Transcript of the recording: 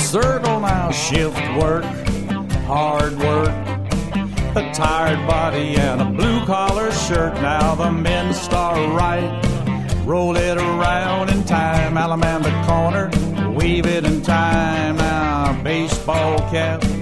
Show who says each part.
Speaker 1: circle now, shift work, hard work, a tired body and a blue-collar shirt. Now the men start right, roll it around in time, Allemande corner, weave it in time. Now baseball cap,